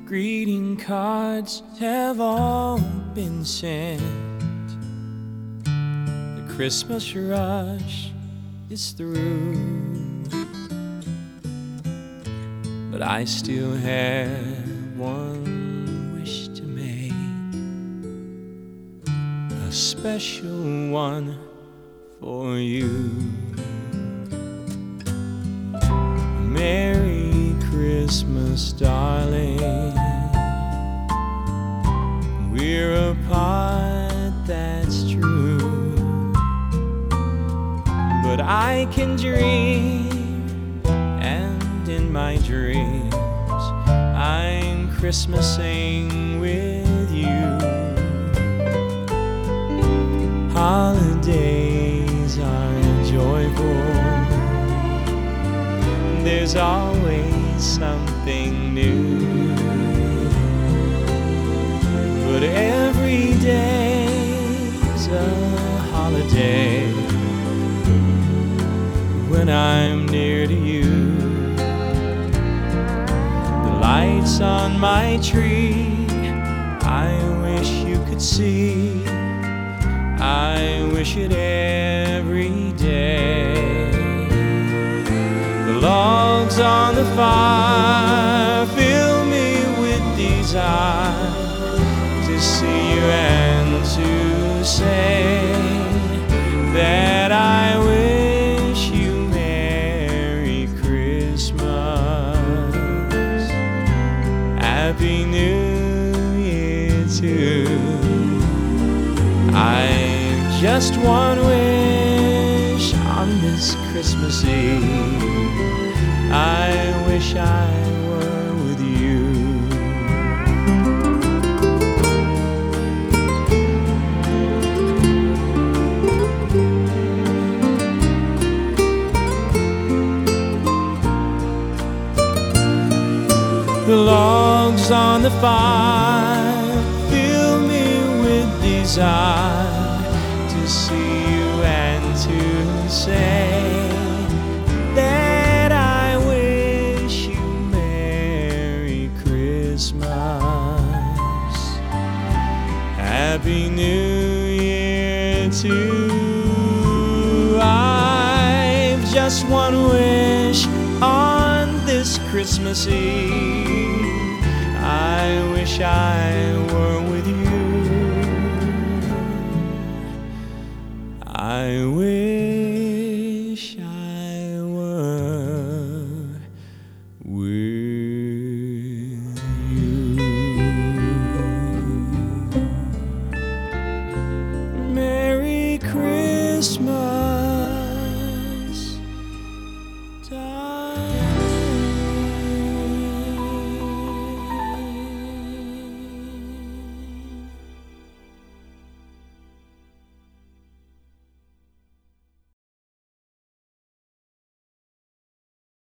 Greeting cards have all been sent. The Christmas rush is through, but I still have one wish to make, a special one for you. Merry Christmas, darling. We're apart, that's true, but I can dream, and in my dreams I'm Christmasing with you. Holidays are joyful, there's always something new, but every day's a holiday when I'm near to you. The lights on my tree, I wish you could see. I wish it every day. The logs on the fire fill me with desire to see you and to say that I wish you Merry Christmas, Happy New Year too. I've just one wish on this Christmas Eve. I wish I were with you. The logs on the fire fill me with desire to see you and to say that I wish you Merry Christmas, Happy New Year too. I've just one wish on this Christmas Eve. I wish I were with you. I wish